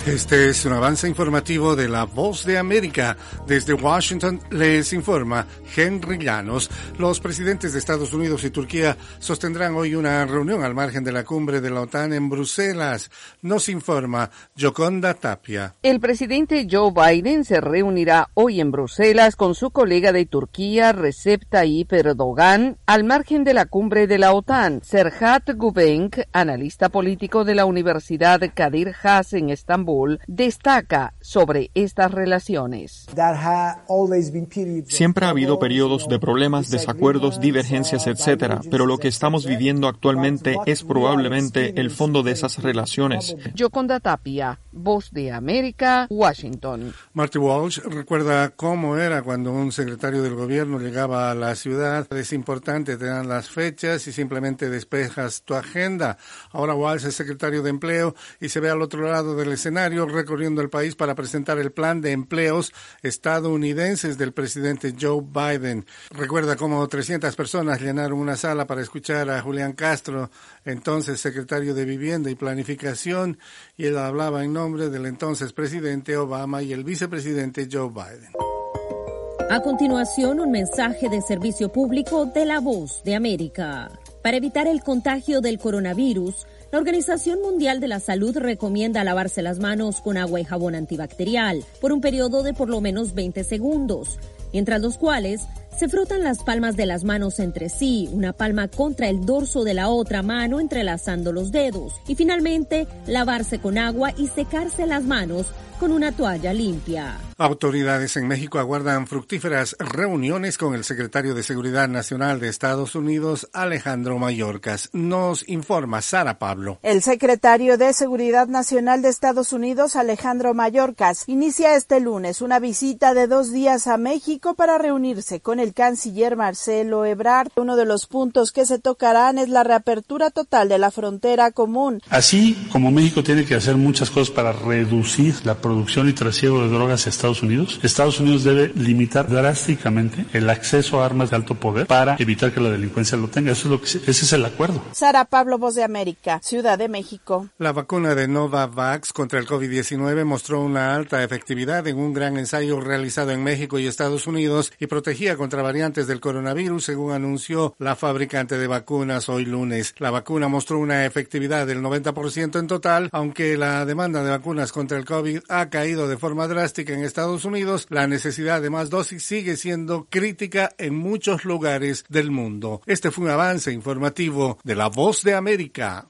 Este es un avance informativo de La Voz de América. Desde Washington les informa Henry Llanos. Los presidentes de Estados Unidos y Turquía sostendrán hoy una reunión al margen de la cumbre de la OTAN en Bruselas. Nos informa Yoconda Tapia. El presidente Joe Biden se reunirá hoy en Bruselas con su colega de Turquía, Recep Tayyip Erdogan, al margen de la cumbre de la OTAN. Serhat Gubenk, analista político de la Universidad Kadir Has en Estambul, destaca sobre estas relaciones. Siempre ha habido periodos de problemas, desacuerdos, divergencias, etc., pero lo que estamos viviendo actualmente es probablemente el fondo de esas relaciones. Yoconda Tapia, Voz de América, Washington. Marty Walsh recuerda cómo era cuando un secretario del gobierno llegaba a la ciudad. Es importante, te dan las fechas y simplemente despejas tu agenda. Ahora Walsh es secretario de Empleo y se ve al otro lado del escenario recorriendo el país para presentar el plan de empleos estadounidenses del presidente Joe Biden. Recuerda cómo 300 personas llenaron una sala para escuchar a Julián Castro, entonces secretario de Vivienda y Planificación, y él hablaba en nombre del entonces presidente Obama y el vicepresidente Joe Biden. A continuación, un mensaje de servicio público de La Voz de América. Para evitar el contagio del coronavirus, la Organización Mundial de la Salud recomienda lavarse las manos con agua y jabón antibacterial por un periodo de por lo menos 20 segundos, mientras los cuales se frotan las palmas de las manos entre sí, una palma contra el dorso de la otra mano entrelazando los dedos, y finalmente lavarse con agua y secarse las manos con una toalla limpia. Autoridades en México aguardan fructíferas reuniones con el secretario de Seguridad Nacional de Estados Unidos, Alejandro Mayorkas. Nos informa Sara Pablo. El secretario de Seguridad Nacional de Estados Unidos, Alejandro Mayorkas, inicia este lunes una visita de 2 días a México para reunirse con el canciller Marcelo Ebrard. Uno de los puntos que se tocarán es la reapertura total de la frontera común. Así como México tiene que hacer muchas cosas para reducir la producción y trasiego de drogas a Estados Unidos debe limitar drásticamente el acceso a armas de alto poder para evitar que la delincuencia lo tenga. Ese es el acuerdo. Sara Pablo, Voz de América, Ciudad de México. La vacuna de Novavax contra el COVID-19 mostró una alta efectividad en un gran ensayo realizado en México y Estados Unidos y protegía contra variantes del coronavirus, según anunció la fabricante de vacunas hoy lunes. La vacuna mostró una efectividad del 90% en total, aunque la demanda de vacunas contra el COVID ha caído de forma drástica en Estados Unidos. La necesidad de más dosis sigue siendo crítica en muchos lugares del mundo. Este fue un avance informativo de La Voz de América.